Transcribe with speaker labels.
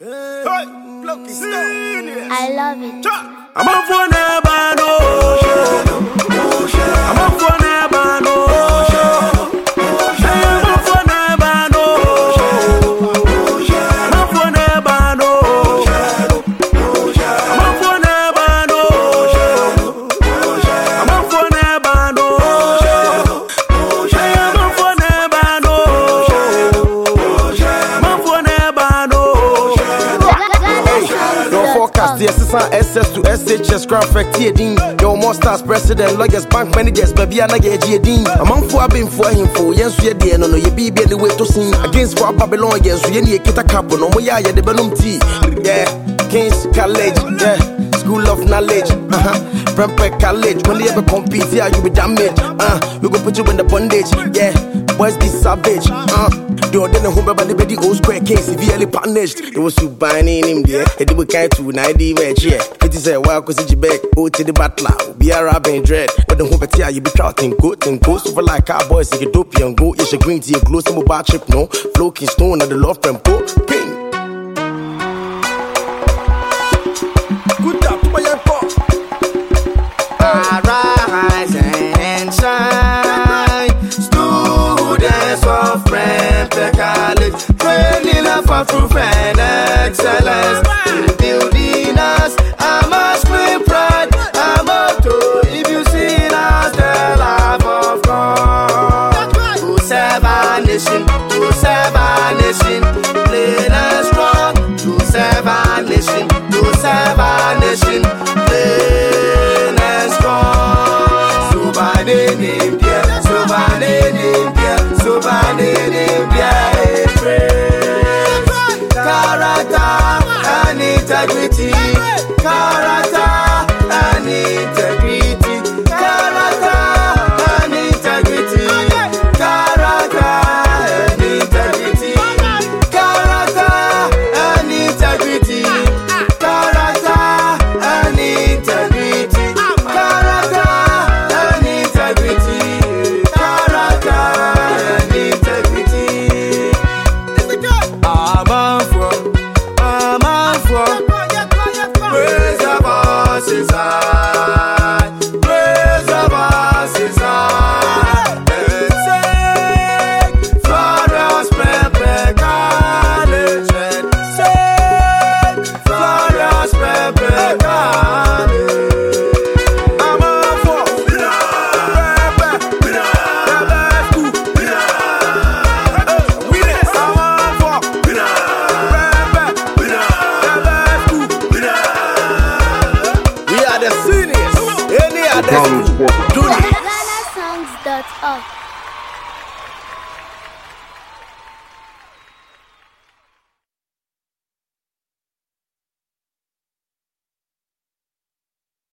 Speaker 1: I love it.
Speaker 2: I'm a phone bano. I'm a phone bano. I'm a phone bano. I'm a phone bano. I'm a phone bano. I'm a phone bano. I'm a phone bano. I'm a phone bano. Don't forecast the assistant SS to SHS graphic TDing. Your monsters, president, lawyers, bank managers, baby, and I get GDing. Among four been for him for yes, we are there, no, you be the way to sing against for Babylon, yes, we need a couple, no, we are the Benum tea. Yeah, King's College, yeah, School of Knowledge, Prempeh College, when you ever compete, yeah, you be damaged, we go put you in the bondage, yeah, boys be savage, the other home by the body old square case, severely punished. It was you buying him there, and they were kind to 90 match, yeah. It is a wild cause you back, oh, to the battle, be a rabbit dread, but the home you be trouting, good and ghost over like cowboys, you get dope and go, it's a green tea, a glow, some bar trip, no, floating stone at the love from Pope King. Good up, my young pop.
Speaker 3: Arise and shine, students of Prempeh College, training for proof and excellence, building us a masculine pride, a motto. If you see us, the love of God, to serve our nation, plain and strong, to serve our nation, plain and strong. Character and integrity, character and integrity, character and integrity, character and integrity, character and integrity, character and integrity, character and integrity, character and integrity. Praise the boss inside. Praise the boss inside. And sing Floria's Prempeh College. And sing Floria's Prempeh College.
Speaker 2: I'm a four. Prempeh. The best school. Winners. I'm a four. Prempeh. The best school. We are the seniors. Any other school. Do it.
Speaker 1: GhanaSongs.org